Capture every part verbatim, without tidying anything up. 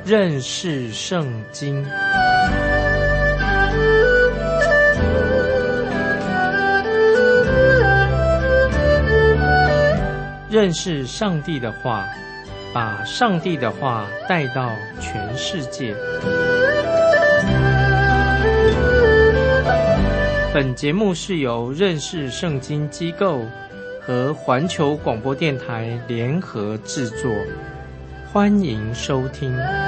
认识圣经。认识上帝的话，把上帝的话带到全世界。本节目是由认识圣经机构和环球广播电台联合制作，欢迎收听。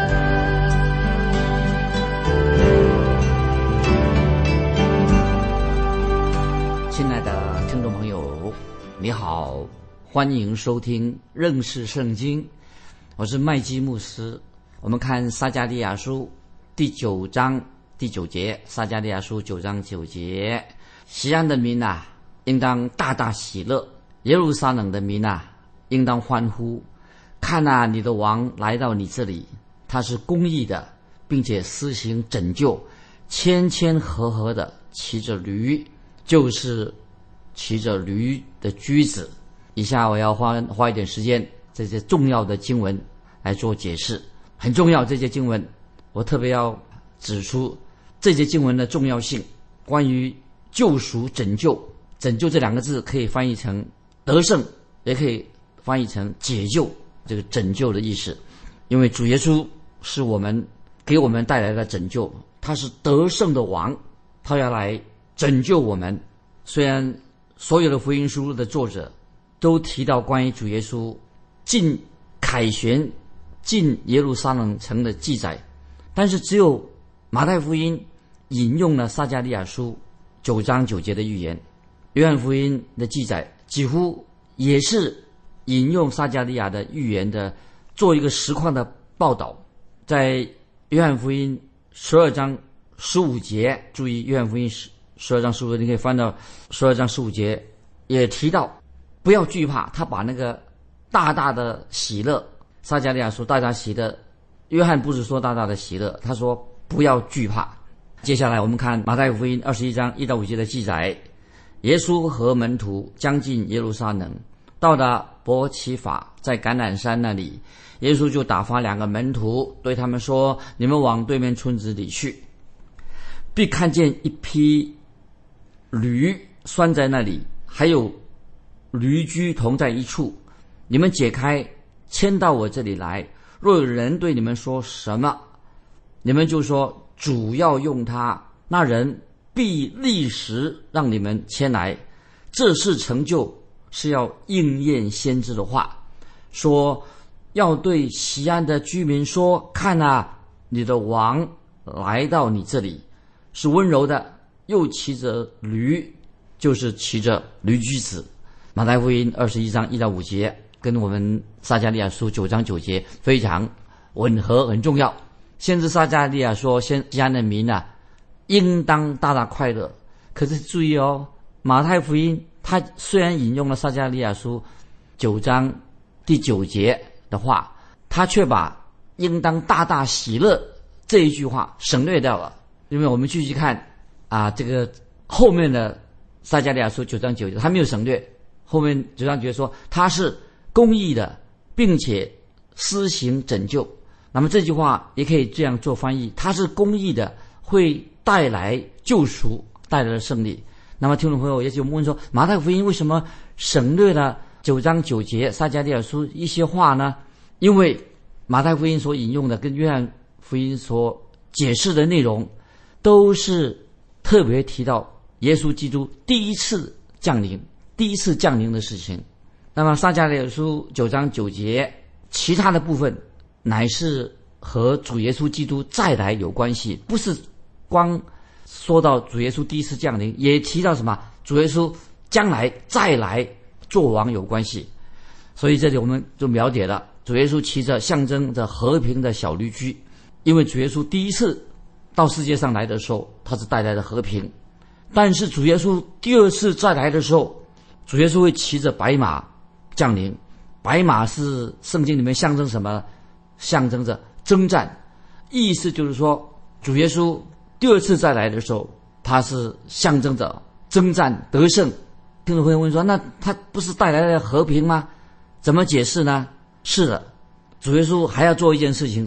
亲爱的听众朋友，你好，欢迎收听认识圣经，我是麦基牧师。我们看撒迦利亚书第九章第九节，撒迦利亚书九章九节，西安的民啊，应当大大喜乐；耶路撒冷的民啊，应当欢呼。看啊，你的王来到你这里，他是公义的，并且施行拯救，谦谦和和的骑着驴，就是骑着驴的驹子。以下我要花花一点时间，这些重要的经文来做解释，很重要。这些经文我特别要指出这些经文的重要性。关于救赎、拯救，拯救这两个字可以翻译成得胜，也可以翻译成解救，这个拯救的意思。因为主耶稣是我们给我们带来的拯救，他是得胜的王，他要来拯救我们。虽然所有的福音书的作者都提到关于主耶稣进凯旋进耶路撒冷城的记载，但是只有马太福音引用了撒迦利亚书九章九节的预言，约翰福音的记载几乎也是引用撒迦利亚的预言的，做一个实况的报道。在约翰福音十二章十五节，注意约翰福音十二章十五节，你可以翻到十二章十五节，也提到不要惧怕。他把那个大大的喜乐，撒迦利亚说大大喜乐，约翰不是说大大的喜乐，他说不要惧怕。接下来我们看马太福音二十一章一到五节的记载，耶稣和门徒将近耶路撒冷，到达伯其法，在橄榄山那里，耶稣就打发两个门徒，对他们说：你们往对面村子里去，必看见一匹驴拴在那里，还有驴驹同在一处，你们解开，牵到我这里来。若有人对你们说什么，你们就说主要用它，那人必立时让你们牵来。这事成就，是要应验先知的话，说要对西安的居民说：看啊，你的王来到你这里，是温柔的，又骑着驴，就是骑着驴驹子。马太福音二十一章一到五节跟我们撒迦利亚书九章九节非常吻合，很重要。先知撒迦利亚说，先西安的民啊，应当大大快乐。可是注意哦，马太福音他虽然引用了撒迦利亚书九章第九节的话，他却把应当大大喜乐这一句话省略掉了。因为我们继续看啊，这个后面的撒迦利亚书九章九节他没有省略，后面九章九节说他是公义的，并且施行拯救。那么这句话也可以这样做翻译，他是公义的，会带来救赎，带来了胜利。那么听众朋友也就问说，马太福音为什么省略了九章九节撒迦利亚书一些话呢？因为马太福音所引用的跟约翰福音所解释的内容都是特别提到耶稣基督第一次降临第一次降临的事情。那么撒迦利亚书九章九节其他的部分乃是和主耶稣基督再来有关系，不是光说到主耶稣第一次降临，也提到什么主耶稣将来再来做王有关系。所以这里我们就了解了，主耶稣骑着象征着和平的小驴驹，因为主耶稣第一次到世界上来的时候，他是带来的和平。但是主耶稣第二次再来的时候，主耶稣会骑着白马降临。白马是圣经里面象征什么？象征着征战，意思就是说主耶稣第二次再来的时候，他是象征着征战得胜。听众朋友问说，那他不是带来了和平吗？怎么解释呢？是的，主耶稣还要做一件事情，是吧？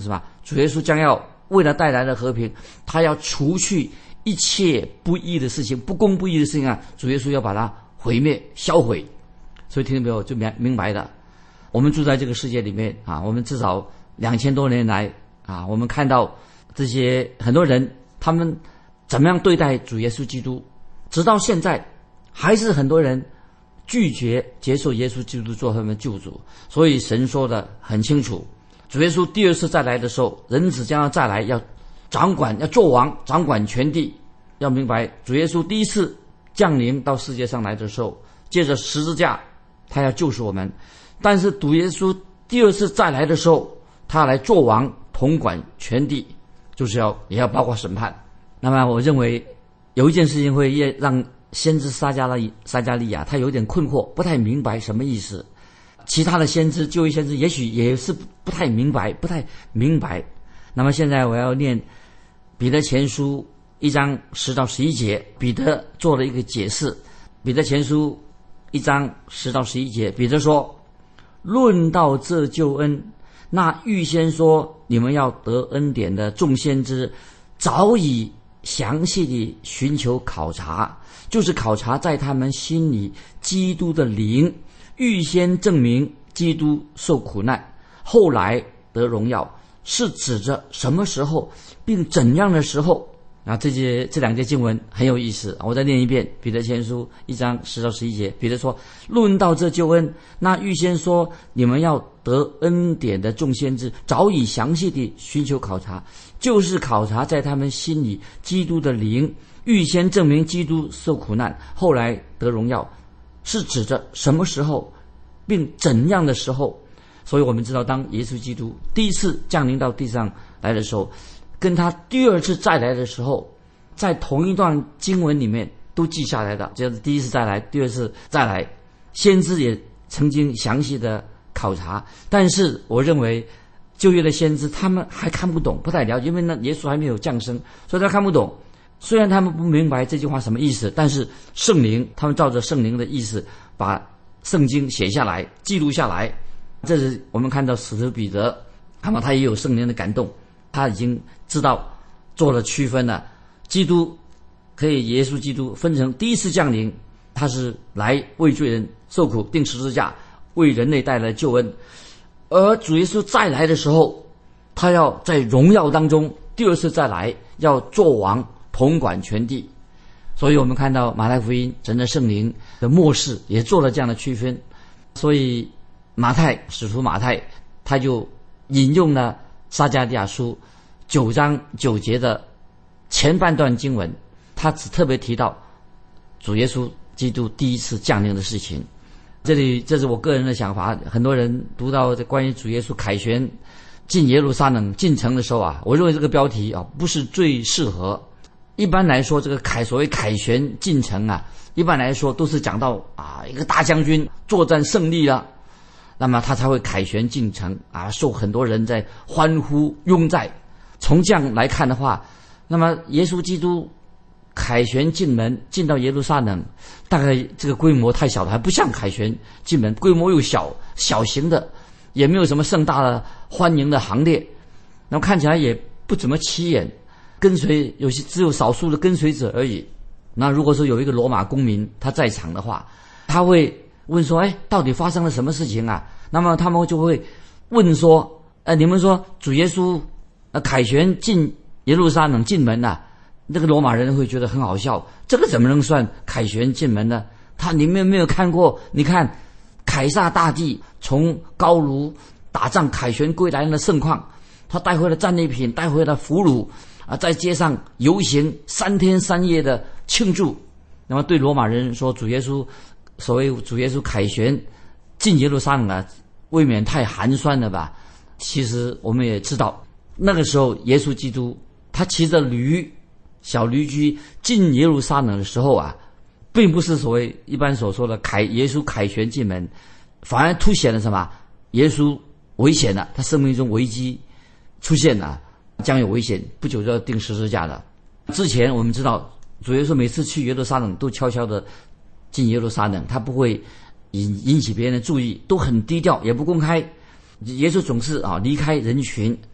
主耶稣将要为了带来的和平，他要除去一切不义的事情，不公不义的事情啊，主耶稣要把它毁灭销毁。所以听众朋友就明明白的，我们住在这个世界里面啊，我们至少两千多年来啊，我们看到这些很多人他们怎么样对待主耶稣基督，直到现在还是很多人拒绝接受耶稣基督做他们的救主。所以神说的很清楚，主耶稣第二次再来的时候，人子将要再来，要掌管，要做王，掌管全地。要明白，主耶稣第一次降临到世界上来的时候，借着十字架他要救赎我们，但是主耶稣第二次再来的时候，他来做王，统管全地，就是要也要包括审判。那么我认为有一件事情会让先知撒迦利撒迦利亚他有点困惑，不太明白什么意思。其他的先知旧约先知也许也是不太明白不太明白。那么现在我要念彼得前书一章十到十一节，彼得做了一个解释。彼得前书一章十到十一节，彼得说，论到这救恩，那预先说你们要得恩典的众先知早已详细地寻求考察，就是考察在他们心里基督的灵，预先证明基督受苦难，后来得荣耀，是指着什么时候并怎样的时候啊？这节这两节经文很有意思，我再念一遍。彼得前书一章十到十一节，彼得说，论到这救恩，那预先说你们要得恩典的众先知早已详细地寻求考察，就是考察在他们心里基督的灵，预先证明基督受苦难，后来得荣耀，是指着什么时候并怎样的时候。所以我们知道，当耶稣基督第一次降临到地上来的时候，跟他第二次再来的时候，在同一段经文里面都记下来的，就是第一次再来，第二次再来，先知也曾经详细的考察。但是我认为旧约的先知他们还看不懂，不太了解，因为那耶稣还没有降生，所以他看不懂。虽然他们不明白这句话什么意思，但是圣灵他们照着圣灵的意思把圣经写下来，记录下来。这是我们看到使徒彼得，那么他也有圣灵的感动，他已经知道做了区分了。基督可以，耶稣基督分成第一次降临，他是来为罪人受苦，钉十字架，为人类带来救恩。而主耶稣再来的时候，他要在荣耀当中第二次再来，要做王，统管全地。所以我们看到马太福音神的圣灵的末世也做了这样的区分。所以马太使徒马太他就引用了撒迦利亚书九章九节的前半段经文，他只特别提到主耶稣基督第一次降临的事情。这里这是我个人的想法，很多人读到关于主耶稣凯旋进耶路撒冷进城的时候啊，我认为这个标题啊不是最适合。一般来说，这个凯所谓凯旋进城啊，一般来说都是讲到啊一个大将军作战胜利了，那么他才会凯旋进城啊，受很多人在欢呼拥戴。从这样来看的话，那么耶稣基督凯旋进门进到耶路撒冷，大概这个规模太小了，还不像凯旋进门，规模又小，小型的，也没有什么盛大的欢迎的行列，那么看起来也不怎么起眼，跟随有些只有少数的跟随者而已。那如果说有一个罗马公民他在场的话，他会问说，哎，到底发生了什么事情啊？那么他们就会问说，呃，你们说主耶稣呃凯旋进耶路撒冷进门啊，这个罗马人会觉得很好笑，这个怎么能算凯旋进门呢？他你们有没有看过？你看凯撒大帝从高卢打仗凯旋归来的盛况，他带回了战利品，带回了俘虏啊，在街上游行三天三夜的庆祝。那么对罗马人说，主耶稣所谓主耶稣凯旋进耶路撒冷啊，未免太寒酸了吧？其实我们也知道，那个时候耶稣基督他骑着驴小驴驹进耶路撒冷的时候啊，并不是所谓一般所说的凯耶稣凯旋进门，反而凸显了什么？耶稣危险了，他生命中危机出现了，将有危险，不久就要钉十字架的。之前我们知道，主耶稣每次去耶路撒冷都悄悄的进耶路撒冷，他不会引引起别人的注意，都很低调，也不公开。耶稣总是啊离开人群，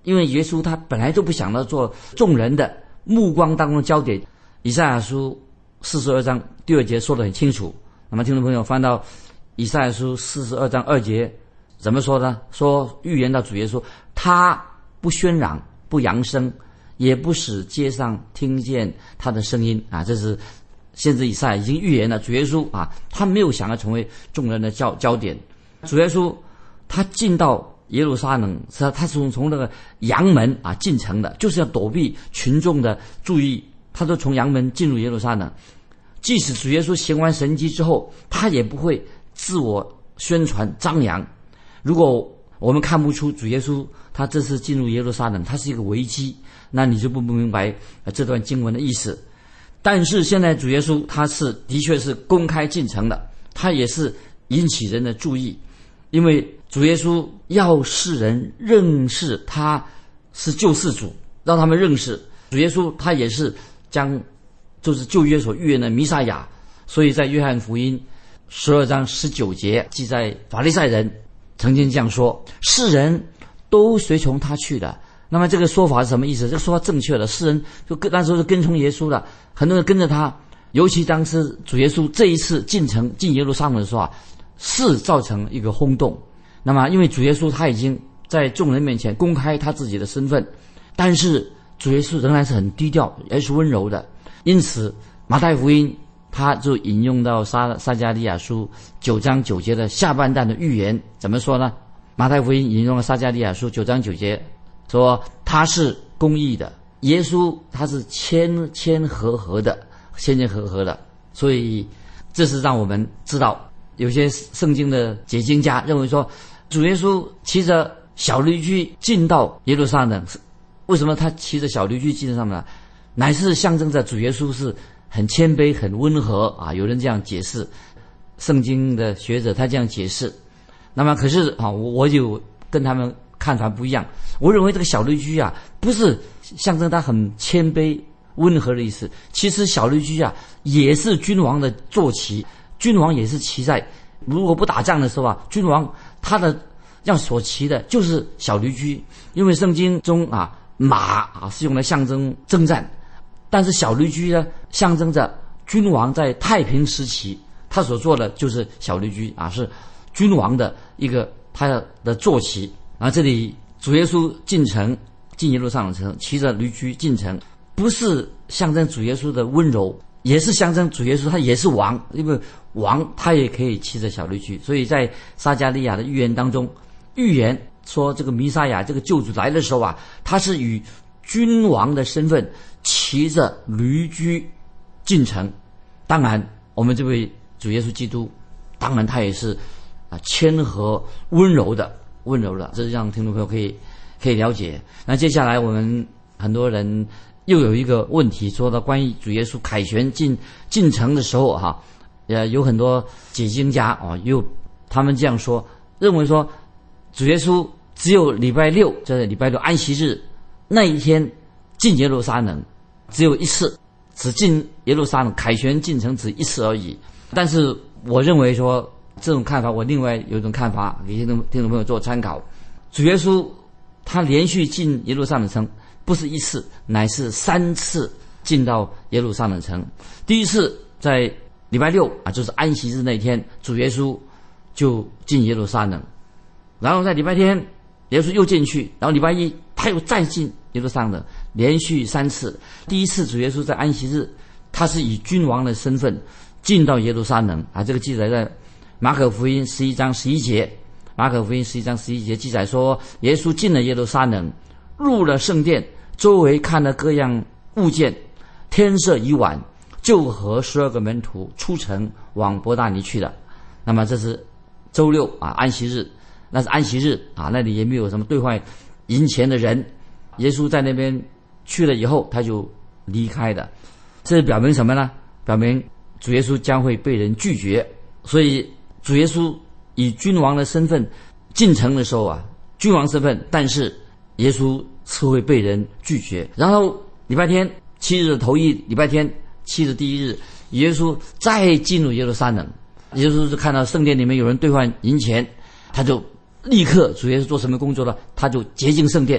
因为耶稣他本来就不想要做众人的目光当中的焦点。以赛亚书四十二章第二节说得很清楚。那么听众朋友翻到以赛亚书四十二章二节怎么说呢？说预言到主耶稣，他不喧嚷，不扬声，也不使街上听见他的声音啊！这是先知以赛亚已经预言了主耶稣啊，他没有想要成为众人的焦焦点。主耶稣他进到耶路撒冷，他他从从那个阳门啊进城的，就是要躲避群众的注意，他都从阳门进入耶路撒冷。即使主耶稣行完神迹之后，他也不会自我宣传张扬。如果我们看不出主耶稣他这次进入耶路撒冷他是一个危机，那你就不明白这段经文的意思。但是现在主耶稣他是的确是公开进城的，他也是引起人的注意，因为主耶稣要世人认识他是救世主，让他们认识主耶稣他也是将就是旧约所预言的弥撒亚。所以在约翰福音十二章十九节记载，法利赛人曾经这样说，世人都随从他去的。那么这个说法是什么意思？这个说法正确的，世人就跟那时候是跟从耶稣的，很多人跟着他。尤其当时主耶稣这一次进城进耶路撒冷的时候啊，是造成一个轰动。那么因为主耶稣他已经在众人面前公开他自己的身份，但是主耶稣仍然是很低调，也是温柔的。因此马太福音他就引用到撒撒迦利亚书九章九节的下半段的预言，怎么说呢？马太福音引用了撒迦利亚书九章九节，说他是公义的，耶稣他是谦谦和和的，谦谦和和的。所以这是让我们知道，有些圣经的解经家认为说，主耶稣骑着小驴驹进到耶路撒冷，为什么他骑着小驴驹进上呢？乃是象征着主耶稣是很谦卑很温和啊，有人这样解释，圣经的学者他这样解释。那么可是啊，我我就跟他们看法不一样。我认为这个小驴驹啊，不是象征他很谦卑温和的意思。其实小驴驹啊，也是君王的坐骑，君王也是骑在，如果不打仗的时候啊，君王他的要所骑的就是小驴驹。因为圣经中啊，马啊是用来象征征战，但是小驴驹呢，象征着君王在太平时期他所做的就是小驴驹啊，是君王的一个他的坐骑。然后这里主耶稣进城，进耶路撒冷城，骑着驴驹进城，不是象征主耶稣的温柔，也是象征主耶稣他也是王，因为王他也可以骑着小驴驹。所以在撒迦利亚的预言当中，预言说这个弥撒亚这个救主来的时候啊，他是以君王的身份骑着驴驹进城。当然我们这位主耶稣基督，当然他也是啊谦和温柔的温柔的，这是让听众朋友可以可以了解。那接下来我们很多人又有一个问题，说到关于主耶稣凯旋进进城的时候哈、啊，呃有很多解经家啊，又他们这样说，认为说主耶稣只有礼拜六，就是礼拜六安息日那一天进耶路撒冷，只有一次，只进耶路撒冷凯旋进城只一次而已。但是我认为说这种看法，我另外有一种看法给听众听众朋友做参考。主耶稣他连续进耶路撒冷城不是一次，乃是三次进到耶路撒冷城。第一次在礼拜六啊，就是安息日那天，主耶稣就进耶路撒冷，然后在礼拜天耶稣又进去，然后礼拜一他又再进耶路撒冷，连续三次。第一次主耶稣在安息日，他是以君王的身份进到耶路撒冷啊，这个记载在马可福音十一章十一节。马可福音十一章十一节记载说，耶稣进了耶路撒冷，入了圣殿，周围看了各样物件，天色已晚，就和十二个门徒出城往伯大尼去了。那么这是周六啊，安息日，那是安息日啊，那里也没有什么兑换银钱的人。耶稣在那边去了以后，他就离开的。这表明什么呢？表明主耶稣将会被人拒绝。所以主耶稣以君王的身份进城的时候啊，君王身份，但是耶稣是会被人拒绝。然后礼拜天七日的头一礼拜天七日第一日，耶稣再进入耶路撒冷，耶稣是看到圣殿里面有人兑换银钱，他就立刻主耶稣做什么工作呢？他就洁净圣殿。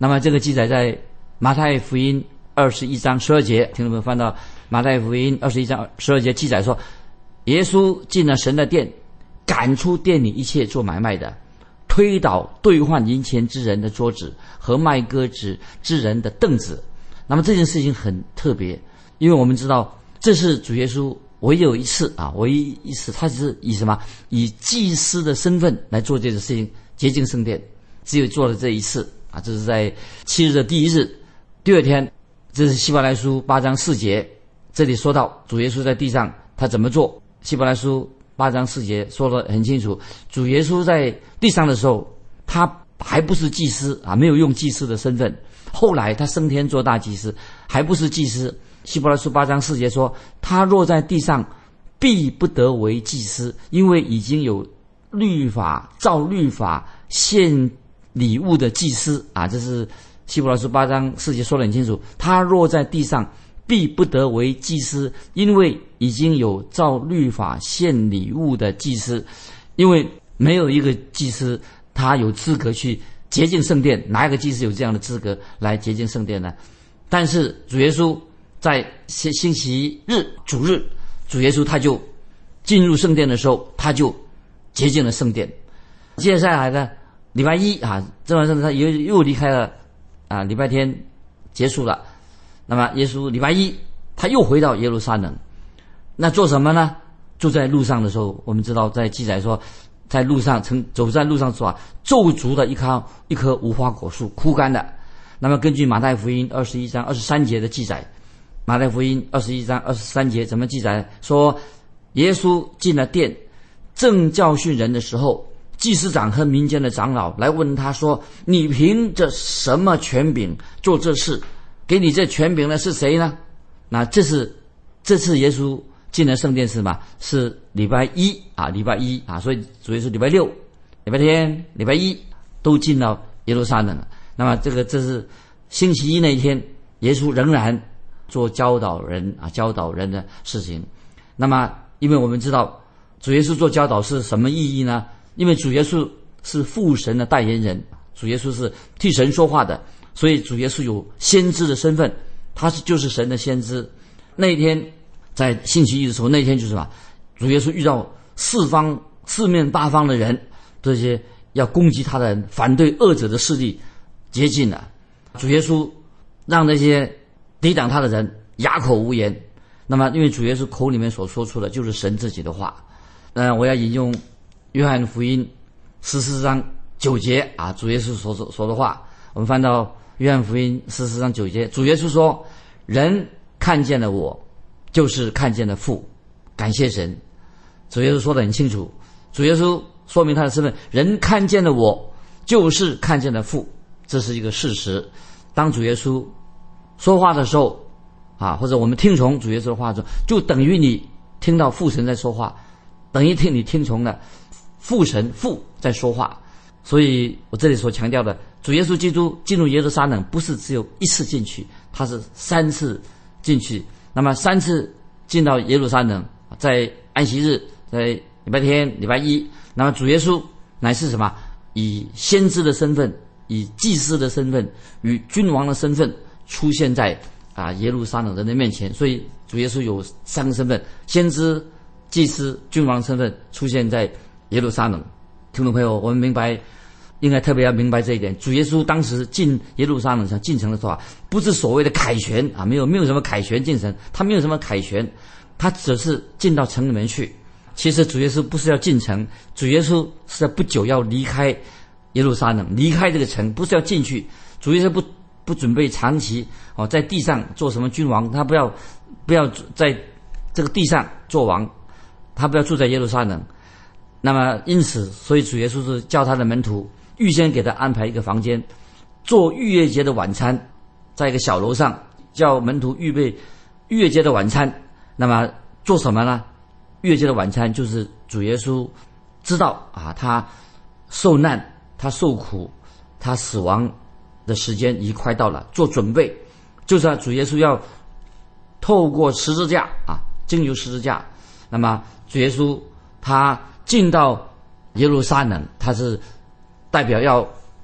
那么这个记载在马太福音二十一章十二节，听众们翻到马太福音二十一章十二节记载说，耶稣进了神的殿，赶出店里一切做买卖的，推倒兑换银钱之人的桌子和卖鸽子之人的凳子。那么这件事情很特别，因为我们知道这是主耶稣唯有一次啊，唯一一次，他是以什么？以祭司的身份来做这个事情，洁净圣殿，只有做了这一次啊。这是在七日的第一日，第二天，这是希伯来书八章四节，这里说到主耶稣在地上他怎么做。希伯来书八章四节说得很清楚，主耶稣在地上的时候，他还不是祭司啊，没有用祭司的身份。后来他升天做大祭司，还不是祭司。希伯来书八章四节说，他若在地上，必不得为祭司，因为已经有律法照律法献礼物的祭司啊。这是希伯来书八章四节说得很清楚，他若在地上，必不得为祭司，因为已经有照律法献礼物的祭司。因为没有一个祭司他有资格去洁净圣殿，哪一个祭司有这样的资格来洁净圣殿呢？但是主耶稣在星期日主日，主耶稣他就进入圣殿的时候，他就洁净了圣殿。接下来呢，礼拜一啊，这完圣他又又离开了啊，礼拜天结束了。那么耶稣礼拜一他又回到耶路撒冷，那做什么呢？就在路上的时候，我们知道在记载说，在路上曾走在路上说啊，咒诅的一棵一棵无花果树枯干了。那么根据马太福音二十一章二十三节的记载，马太福音二十一章二十三节怎么记载？说耶稣进了殿，正教训人的时候，祭司长和民间的长老来问他说，你凭着什么权柄做这事？给你这权柄的是谁呢？那这是这次耶稣进了圣殿是吗？是礼拜一啊，礼拜一啊，所以主耶稣礼拜六、礼拜天、礼拜一都进到耶路撒冷了。那么这个这是星期一那一天，耶稣仍然做教导人啊教导人的事情。那么因为我们知道主耶稣做教导是什么意义呢？因为主耶稣是父神的代言人，主耶稣是替神说话的，所以主耶稣有先知的身份，他是就是神的先知。那一天在星期一的时候，那一天就是什么？主耶稣遇到四方四面八方的人，这些要攻击他的人，反对恶者的势力接近了。主耶稣让那些抵挡他的人哑口无言。那么因为主耶稣口里面所说出的就是神自己的话。那我要引用约翰福音十四章九节啊，主耶稣所说的话。我们翻到约翰福音十四章九节，主耶稣说，人看见了我，就是看见了父，感谢神。主耶稣说得很清楚，主耶稣说明他的身份，人看见了我，就是看见了父，这是一个事实。当主耶稣说话的时候啊，或者我们听从主耶稣的话的时候，就等于你听到父神在说话，等于听你听从了父神父在说话。所以我这里所强调的，主耶稣基督进入耶路撒冷不是只有一次进去，他是三次进去。那么三次进到耶路撒冷，在安息日，在礼拜天、礼拜一，那么主耶稣乃是什么？以先知的身份，以祭司的身份，与君王的身份出现在啊耶路撒冷人的面前。所以主耶稣有三个身份：先知、祭司、君王身份出现在耶路撒冷。听众朋友，我们明白，应该特别要明白这一点。主耶稣当时进耶路撒冷想进城的时候啊，不是所谓的凯旋啊，没有没有什么凯旋进城，他没有什么凯旋，他只是进到城里面去。其实主耶稣不是要进城，主耶稣是在不久要离开耶路撒冷，离开这个城，不是要进去。主耶稣不不准备长期哦在地上做什么君王，他不要不要在这个地上做王，他不要住在耶路撒冷。那么因此，所以主耶稣是叫他的门徒预先给他安排一个房间，做逾越节的晚餐，在一个小楼上叫门徒预备逾越节的晚餐。那么做什么呢？逾越节的晚餐就是主耶稣知道啊，他受难，他受苦，他死亡的时间已快到了，做准备，就是主耶稣要透过十字架啊，经由十字架。那么主耶稣他进到耶路撒冷，他是代表要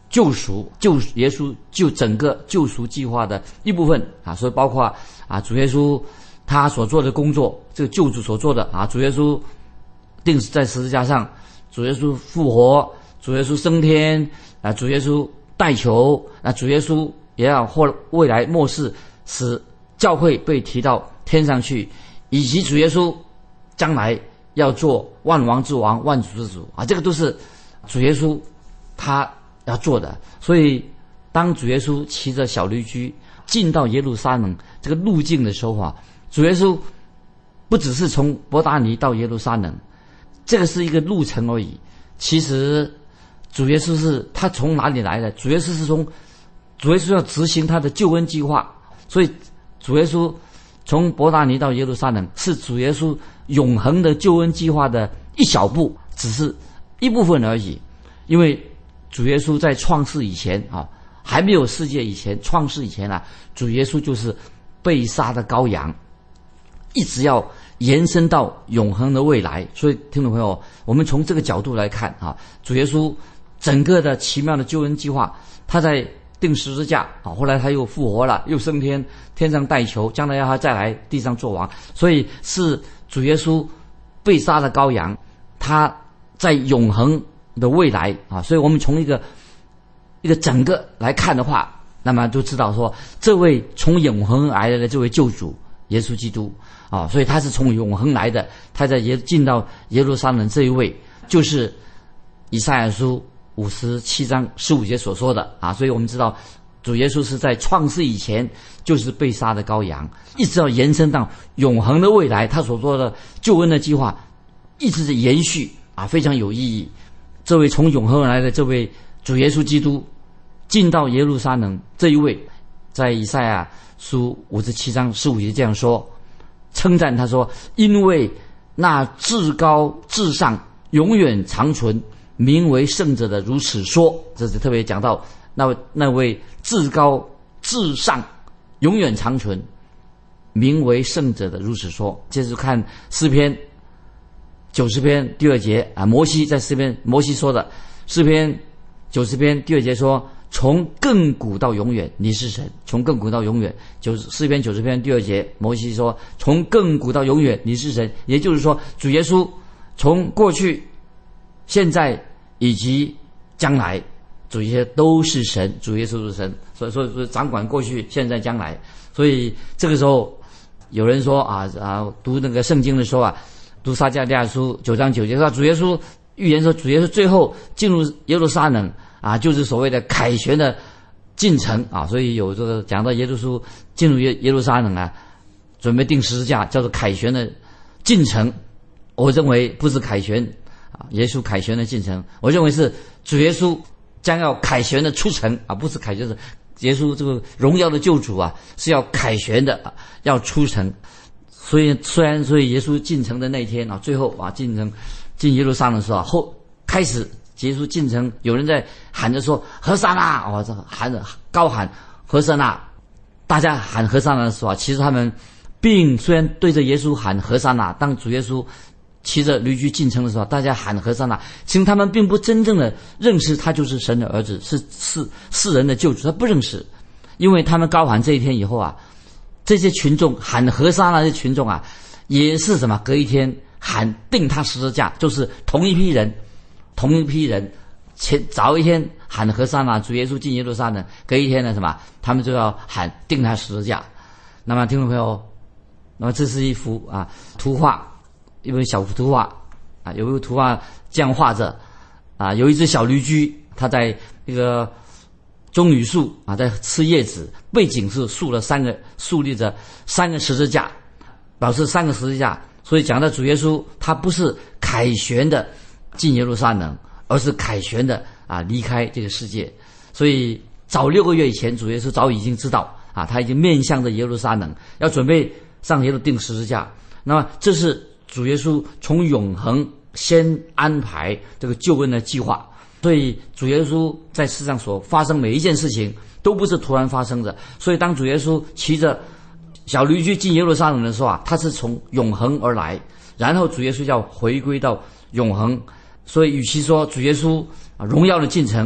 救赎，救耶稣就整个救赎计划的一部分啊，所以包括啊主耶稣他所做的工作，这个救主所做的啊，主耶稣钉死在十字架上，主耶稣复活，主耶稣升天啊，主耶稣代求啊，主耶稣也要或未来末世使教会被提到天上去，以及主耶稣将来要做万王之王、万主之主啊，这个都是主耶稣他要做的。所以当主耶稣骑着小驴驹进到耶路撒冷这个路径的时候啊，主耶稣不只是从伯大尼到耶路撒冷，这个是一个路程而已。其实主耶稣是他从哪里来的？主耶稣是从主耶稣要执行他的救恩计划，所以主耶稣从伯大尼到耶路撒冷是主耶稣永恒的救恩计划的一小步，只是一部分而已。因为主耶稣在创世以前啊，还没有世界以前，创世以前啊，主耶稣就是被杀的羔羊，一直要延伸到永恒的未来。所以听众朋友，我们从这个角度来看啊，主耶稣整个的奇妙的救恩计划，他在钉十字架啊，后来他又复活了，又升天，天上代求，将来要他再来地上做王。所以是主耶稣被杀的羔羊，他在永恒的未来啊，所以我们从一个一个整个来看的话，那么就知道说，这位从永恒而来的这位救主耶稣基督啊，所以他是从永恒来的，他在耶进到耶路撒冷这一位，就是以赛亚书五十七章十五节所说的啊，所以我们知道主耶稣是在创世以前就是被杀的羔羊，一直要延伸到永恒的未来，他所做的救恩的计划一直在延续啊，非常有意义。这位从永恒而来的这位主耶稣基督进到耶路撒冷这一位，在以赛亚书五十七章十五节这样说，称赞他说，因为那至高至上永远长存名为圣者的如此说，这是特别讲到那位那位至高至上永远长存名为圣者的如此说。接着看诗篇九十篇第二节啊，摩西在诗篇摩西说的，诗篇九十篇第二节说，从亘古到永远你是神，从亘古到永远。九诗篇九十篇第二节，摩西说，从亘古到永远你是神，也就是说主耶稣从过去现在以及将来，主耶稣都是神，主耶稣是神，所以说掌管过去现在将来。所以这个时候有人说啊啊，读那个圣经的时候啊，读撒迦利亚书九章九节说，主耶稣预言说，主耶稣最后进入耶路撒冷啊，就是所谓的凯旋的进程啊。所以有这个讲到耶稣进入耶耶路撒冷啊，准备钉十字架，叫做凯旋的进程。我认为不是凯旋啊，耶稣凯旋的进程，我认为是主耶稣将要凯旋的出城啊，不是凯旋的耶稣这个荣耀的救主啊，是要凯旋的，啊、要出城。所以虽然所以耶稣进城的那天啊，最后啊进城进耶路撒冷的时候啊，后开始耶稣进城，有人在喊着说和散那，哦，这喊着高喊和散那，大家喊和散那的时候啊，其实他们并虽然对着耶稣喊和散那，当主耶稣骑着驴驹进城的时候，大家喊和散那，其实他们并不真正的认识他就是神的儿子，是是世人的救主，他不认识，因为他们高喊这一天以后啊，这些群众喊和散那的群众啊，也是什么？隔一天喊钉他十字架，就是同一批人，同一批人，前早一天喊和散那，主耶稣进耶路撒冷，隔一天呢什么？他们就要喊钉他十字架。那么听众朋友，那么这是一幅啊图画，一幅小图画啊，有一幅图画这样画着啊，有一只小驴驹，它在那个棕榈树啊，在吃叶子，背景是竖了三个竖立着三个十字架，表示三个十字架。所以讲到主耶稣，他不是凯旋的进耶路撒冷，而是凯旋的啊离开这个世界。所以早六个月以前，主耶稣早已经知道啊，他已经面向着耶路撒冷，要准备上耶路钉十字架。那么这是主耶稣从永恒先安排这个救恩的计划。所以主耶稣在世上所发生每一件事情都不是突然发生的。所以当主耶稣骑着小驴驹进耶路撒冷的时候啊，他是从永恒而来，然后主耶稣要回归到永恒。所以与其说主耶稣啊荣耀的进程，不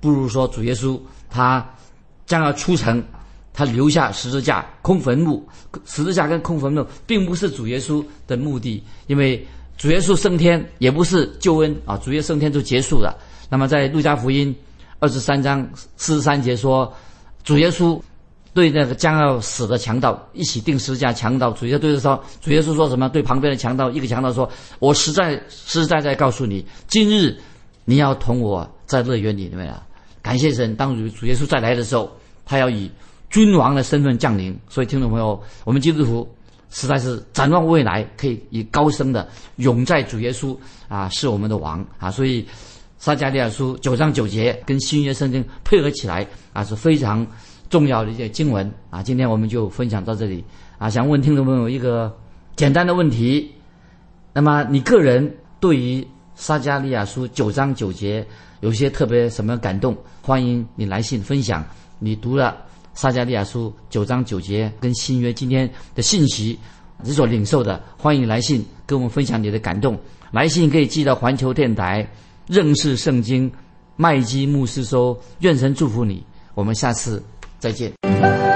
不如说主耶稣他将要出城，他留下十字架空坟墓，十字架跟空坟墓并不是主耶稣的目的，因为主耶稣升天也不是救恩啊，主耶稣升天就结束了。那么在路加福音二十三章四十三节说，主耶稣对那个将要死的强盗一起钉十字架强盗，主耶稣对他说，主耶稣说什么？对旁边的强盗，一个强盗说，我实在实实在在告诉你，今日你要同我在乐园里面啊。感谢神，当主耶稣再来的时候，他要以君王的身份降临。所以听众朋友，我们基督徒实在是展望未来，可以以高升的永在主耶稣啊是我们的王啊。所以撒迦利亚书九章九节跟新约圣经配合起来啊，是非常重要的一些经文啊。今天我们就分享到这里啊。想问听众朋友一个简单的问题，那么你个人对于撒迦利亚书九章九节有些特别什么感动？欢迎你来信分享你读了撒迦利亚书九章九节跟新约今天的信息，你所领受的，欢迎你来信跟我们分享你的感动。来信可以寄到环球电台认识圣经麦基牧师收，愿神祝福你，我们下次再见。